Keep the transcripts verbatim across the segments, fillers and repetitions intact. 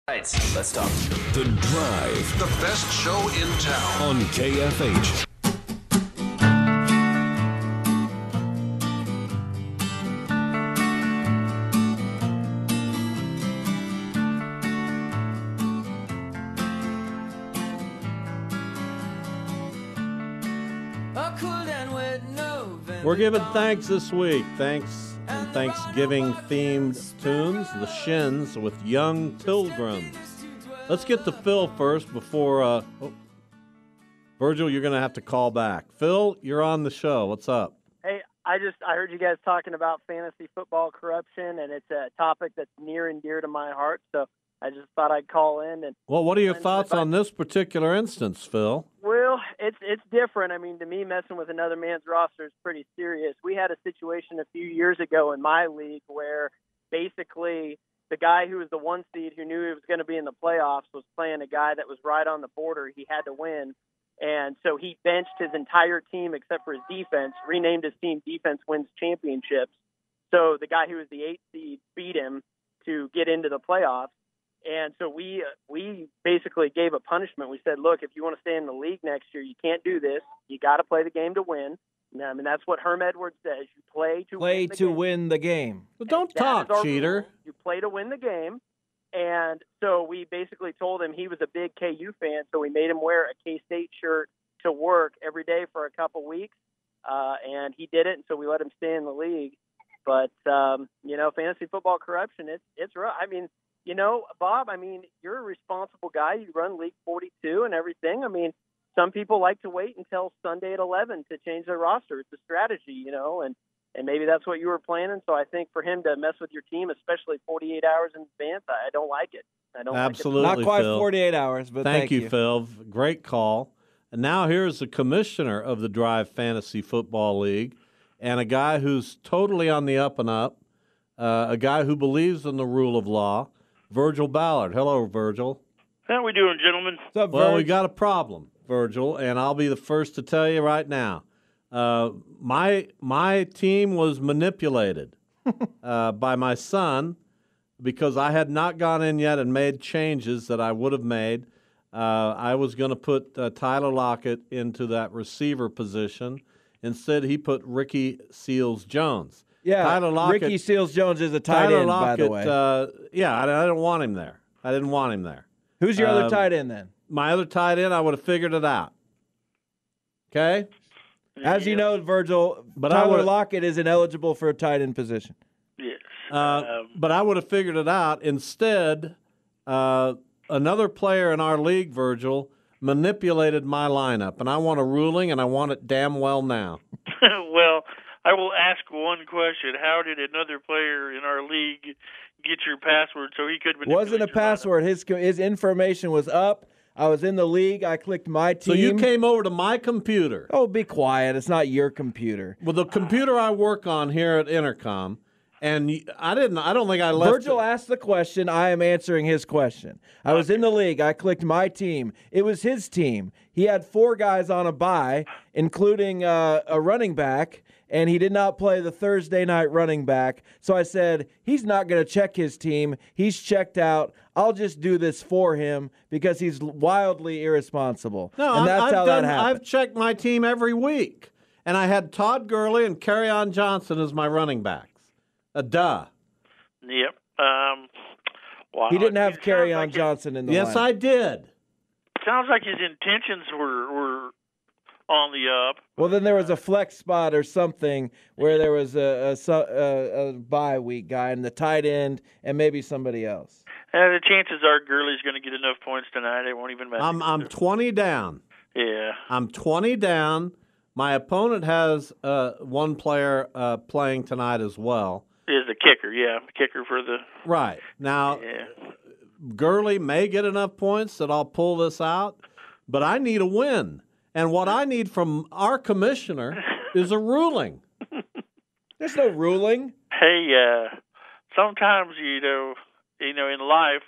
Right, let's talk. The Drive. The best show in town. On K F H. We're giving thanks this week. Thanks and Thanksgiving-themed tunes, the Shins with Young Pilgrims. Let's get to Phil first before... Uh, oh, Virgil, you're going to have to call back. Phil, you're on the show. What's up? Hey, I just I heard you guys talking about fantasy football corruption, and it's a topic that's near and dear to my heart, so I just thought I'd call in. And Well, what are your thoughts on this particular instance, Phil? Well, it's it's different. I mean, to me, messing with another man's roster is pretty serious. We had a situation a few years ago in my league where basically the guy who was the one seed who knew he was going to be in the playoffs was playing a guy that was right on the border. He had to win. And so he benched his entire team except for his defense, renamed his team Defense Wins Championships. So the guy who was the eighth seed beat him to get into the playoffs. And so we uh, we basically gave a punishment. We said, look, if you want to stay in the league next year, you can't do this. You got to play the game to win. And, I mean, that's what Herm Edwards says. You play to play win the to game. win the game. Well, don't talk, cheater. Rule. You play to win the game. And so we basically told him he was a big K U fan, so we made him wear a K-State shirt to work every day for a couple weeks. Uh, and he did it, and so we let him stay in the league. But, um, you know, fantasy football corruption, it's, it's rough. I mean, you know, Bob, I mean, you're a responsible guy. You run League forty-two and everything. I mean, some people like to wait until Sunday at eleven to change their roster. It's a strategy, you know, and, and maybe that's what you were planning. So I think for him to mess with your team, especially forty-eight hours in advance, I don't like it. I don't Absolutely, like Not quite Phil. forty-eight hours, but thank, thank you, you, Phil. Great call. And now here's the commissioner of the Drive Fantasy Football League and a guy who's totally on the up and up, uh, a guy who believes in the rule of law, Virgil Ballard. Hello, Virgil. How we doing, gentlemen? What's up, Well, we Virg? got a problem, Virgil, and I'll be the first to tell you right now. Uh, my my team was manipulated uh, by my son because I had not gone in yet and made changes that I would have made. Uh, I was going to put uh, Tyler Lockett into that receiver position. Instead, he put Ricky Seals-Jones. Yeah, Tyler Lockett, Ricky Seals-Jones is a tight Tyler end, Lockett, by the way. Uh, yeah, I, I didn't want him there. I didn't want him there. Who's your um, other tight end then? My other tight end, I would have figured it out. Okay? As you know, Virgil, But I Tyler would've- Lockett is ineligible for a tight end position. Yes. Uh, um, but I would have figured it out. Instead, uh, another player in our league, Virgil, manipulated my lineup. And I want a ruling, and I want it damn well now. well, I will ask one question. How did another player in our league get your password so he could manipulate Wasn't a your lineup? password. His his information was up. I was in the league. I clicked my team. So you came over to my computer. Oh, be quiet. It's not your computer. Well, the computer I work on here at Intercom, and y- I didn't. I don't think I left. Virgil it- asked the question. I am answering his question. I was in the league. I clicked my team. It was his team. He had four guys on a bye, including uh, a running back, and he did not play the Thursday night running back. So I said, he's not going to check his team. He's checked out. I'll just do this for him because he's wildly irresponsible. No, and I- that's I've how done, that happened. I've checked my team every week, and I had Todd Gurley and Kerryon Johnson as my running backs. A duh. Yep. Um, wow. He didn't have It sounds Kerryon like Johnson in the Yes, lineup. I did. It sounds like his intentions were, were on the up. Well, then there was a flex spot or something where there was a, a, su- a, a bye week guy and the tight end and maybe somebody else. Uh, the chances are Gurley's going to get enough points tonight. It won't even matter. I'm I'm twenty down. Yeah. I'm twenty down. My opponent has uh, one player uh, playing tonight as well. Is the kicker, yeah. The kicker for the... Right. Now, Yeah. Gurley may get enough points that I'll pull this out, but I need a win. And what I need from our commissioner is a ruling. There's no ruling. Hey, uh, sometimes, you know, you know, in life,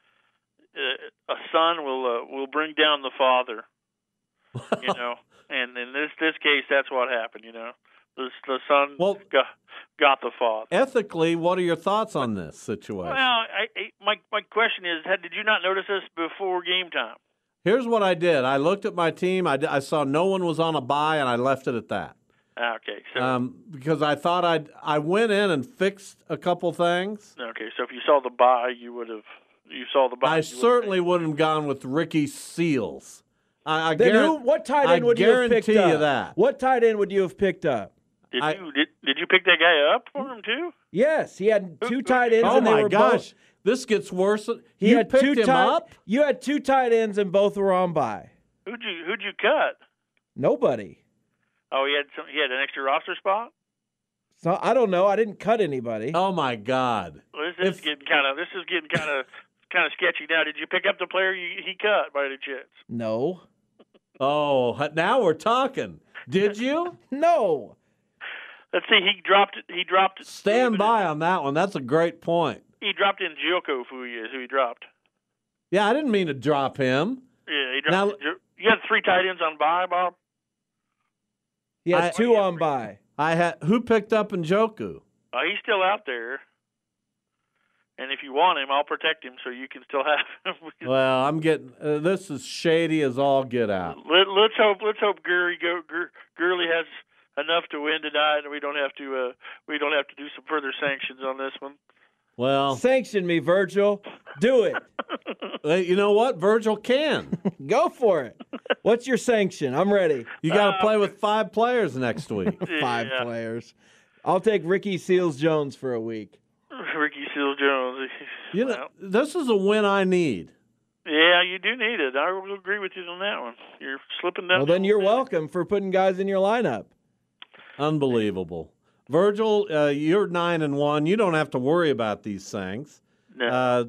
uh, a son will uh, will bring down the father, you know. And in this this case, that's what happened, you know. the, the son Well- got, got the father. Ethically, what are your thoughts on this situation? Well, I, I, my my question is, had, did you not notice this before game time? Here's what I did. I looked at my team. I, I saw no one was on a bye, and I left it at that. Okay, so Um, because I thought I'd I went in and fixed a couple things. okay, so if you saw the bye, you would have. You saw the bye. I you certainly wouldn't have gone with Ricky Seals. I, I Then who, guarantee. what tight I end would you have picked guarantee up? you that. What tight end would you have picked up? Did I- you did, did you pick that guy up for him too? Yes, he had two tight ends. Oh and they my were gosh, both, this gets worse. he you had picked two him tight, up. You had two tight ends and both were on bye. Who'd you who'd you cut? Nobody. Oh, he had some. He had an extra roster spot. So I don't know. I didn't cut anybody. Oh my God. Well, this is If- getting kind of. This is getting kind of kind of sketchy now. Did you pick up the player you, he cut by any chance? No. Oh, now we're talking. Did you? No. Let's see. He dropped it. He dropped it. Stand by on that one. That's a great point. He dropped in Joko, who he is. Who he dropped. Yeah, I didn't mean to drop him. Yeah, he dropped. Now- You had three tight ends on bye, Bob. He has I- two on bye. I had who picked up Njoku? Uh, he's still out there. And if you want him, I'll protect him so you can still have him. Well, I'm getting uh, this is shady as all get out. Let, let's hope. Let's hope Gurley go. Gur, Gurley has enough to win tonight, and we don't have to. Uh, we don't have to do some further sanctions on this one. Well, Sanction me, Virgil. Do it. uh, you know what? Virgil can. Go for it. What's your sanction? I'm ready. You got to Uh, play with five players next week. Five Yeah. players. I'll take Ricky Seals Jones for a week. Ricky Seals Jones. You know, this is a win I need. Yeah, you do need it. I will agree with you on that one. You're slipping down. Well, then the you're whole welcome for putting guys in your lineup. Unbelievable. Virgil, uh, you're nine and one. You don't have to worry about these things. thing. No. Uh,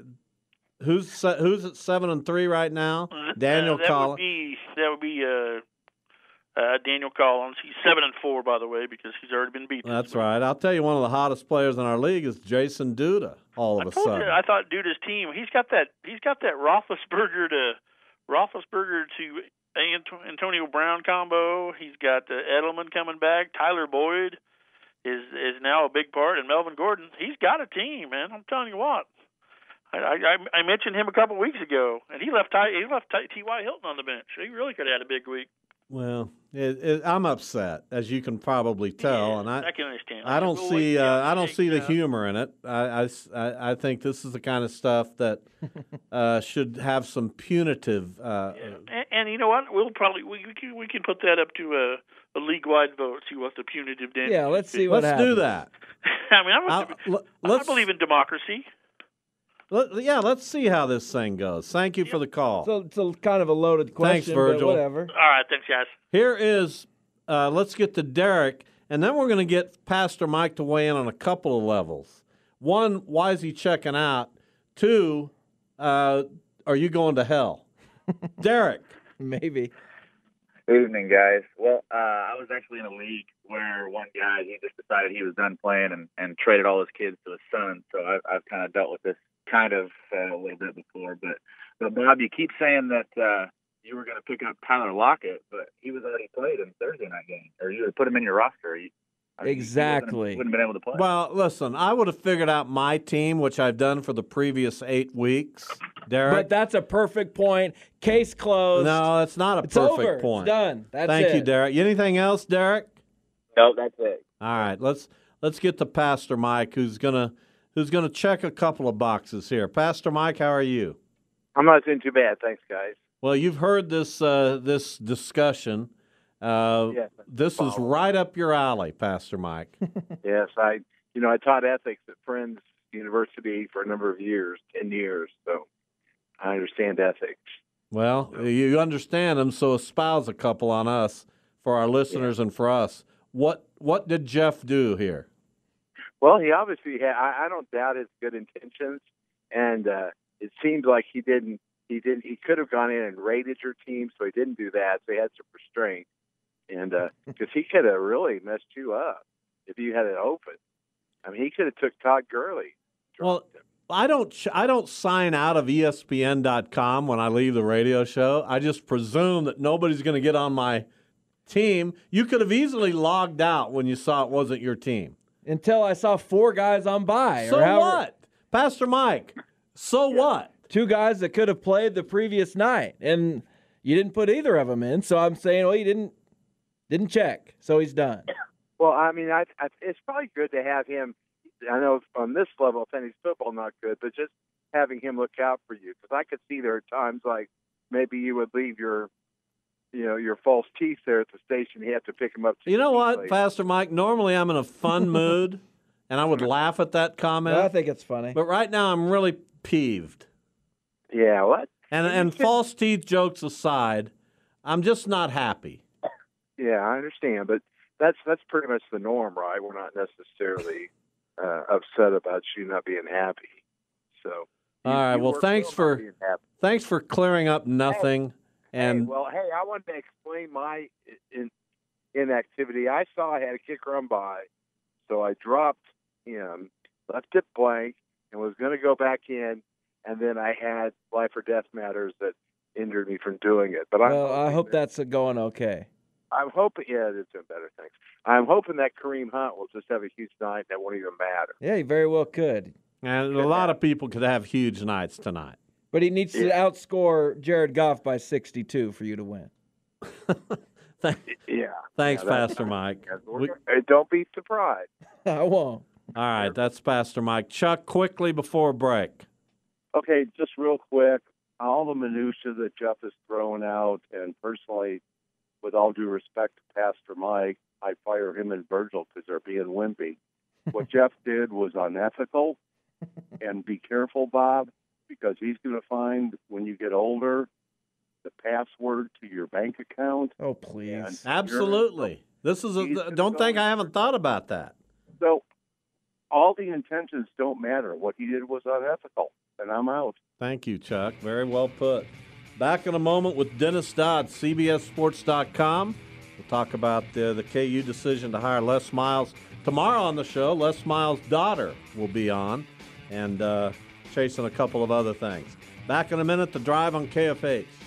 who's se- who's at seven and three right now? Daniel uh, that Collins. Would be, that would be uh, uh, Daniel Collins. He's seven and four, by the way, because he's already been beat. That's right. I'll tell you, one of the hottest players in our league is Jason Duda. All of I a told sudden, you, I thought Duda's team. He's got that. He's got that Roethlisberger to Roethlisberger to Ant- Antonio Brown combo. He's got uh, Edelman coming back. Tyler Boyd is is now a big part, and Melvin Gordon. He's got a team, man. I'm telling you what. I I, I mentioned him a couple weeks ago, and he left Ty, he left T Y Hilton on the bench. He really could have had a big week. well, it, it, I'm upset, as you can probably tell, Yeah, and I. I can understand. I don't We'll see. wait Uh, till I don't take, see the uh, humor in it. I, I s- I- I think this is the kind of stuff that uh, should have some punitive. Uh, And, and you know what? We'll probably we, we can we can put that up to a, a league wide vote. See what the punitive damage. Yeah, let's see what Let's happens. do that. I mean, I'm a, I'll- l- I let's- believe in democracy. Let, yeah, let's see how this thing goes. Thank you for the call. So it's a, kind of a loaded question, Thanks, Virgil. but whatever. All right, thanks, guys. Here is. Uh, let's get to Derek, and then we're going to get Pastor Mike to weigh in on a couple of levels. One, why is he checking out? Two, uh, are you going to hell? Derek. Maybe. Evening, guys. Well, uh, I was actually in a league where one guy, he just decided he was done playing and, and traded all his kids to his son. So I've, I've kind of dealt with this kind of uh, a little bit before. But, but Bob, you keep saying that uh, you were going to pick up Tyler Lockett, but he was already played in Thursday night game, or you would put him in your roster. You, I mean, Exactly. He wouldn't, wouldn't have been able to play. Well, listen, I would have figured out my team, which I've done for the previous eight weeks. Derek. But that's a perfect point. Case closed. no, it's not a it's perfect over. point. It's done. That's Thank it. you, Derek. Anything else, Derek? No, that's it. All right, let's let's get to Pastor Mike, who's gonna who's gonna check a couple of boxes here. Pastor Mike, how are you? I'm not doing too bad, thanks, guys. Well, you've heard this uh, this discussion. Uh, Yes. this is right up your alley, Pastor Mike. Yes, I, you know, I taught ethics at Friends University for a number of years, ten years, so I understand ethics. Well, you understand them, so espouse a couple on us for our listeners and for us. What what did Jeff do here? Well, he obviously had. I, I don't doubt his good intentions, and uh, it seems like he didn't. He didn't. He could have gone in and raided your team, so he didn't do that. So he had some restraint, and because he could have really messed you up if you had it open. I mean, he could have took Todd Gurley. Well, I don't ch- I don't sign out of E S P N dot com when I leave the radio show. I just presume that nobody's going to get on my team. You could have easily logged out when you saw it wasn't your team. Until I saw four guys on bye. So or however, what? Pastor Mike, so yeah. what? Two guys that could have played the previous night, and you didn't put either of them in. So I'm saying, well, you didn't didn't check, so he's done. Well, I mean, I, I, it's probably good to have him. I know on this level, fantasy football not good, but just having him look out for you, because I could see there are times like maybe you would leave your, you know, your false teeth there at the station. You have to pick them up. You know what, Pastor Mike? Normally I'm in a fun mood, and I would laugh at that comment. I think it's funny, but right now I'm really peeved. Yeah, what? And and false teeth jokes aside, I'm just not happy. Yeah, I understand, but that's that's pretty much the norm, right? We're not necessarily uh, upset about you not being happy. So, you, all right. Well, thanks for thanks for clearing up nothing. Hey, and hey, well, hey, I wanted to explain my in, inactivity. I saw I had a kick run by, so I dropped him, left it blank, and was going to go back in. And then I had life or death matters that hindered me from doing it. But well, I'm I hope that, that's going okay. I'm hoping, yeah, it's doing better, thanks. I'm hoping that Kareem Hunt will just have a huge night that won't even matter. Yeah, he very well could. And a lot of people could have huge nights tonight. But he needs to yeah. outscore Jared Goff by sixty-two for you to win. yeah. Thanks, yeah, Pastor Mike. We, don't be surprised. I won't. All right, that's Pastor Mike. Chuck, quickly before break. Okay, just real quick, all the minutia that Jeff is throwing out, and personally, with all due respect to Pastor Mike, I fire him and Virgil because they're being wimpy. What Jeff did was unethical, and be careful, Bob, because he's going to find when you get older the password to your bank account. Oh, please. Absolutely. This is a, don't think I haven't thought about that. So all the intentions don't matter. What he did was unethical. And I'm out. Thank you, Chuck. Very well put. Back in a moment with Dennis Dodd, C B S Sports dot com. We'll talk about uh, the K U decision to hire Les Miles. Tomorrow on the show, Les Miles' daughter will be on and uh, chasing a couple of other things. Back in a minute, The Drive on K F H.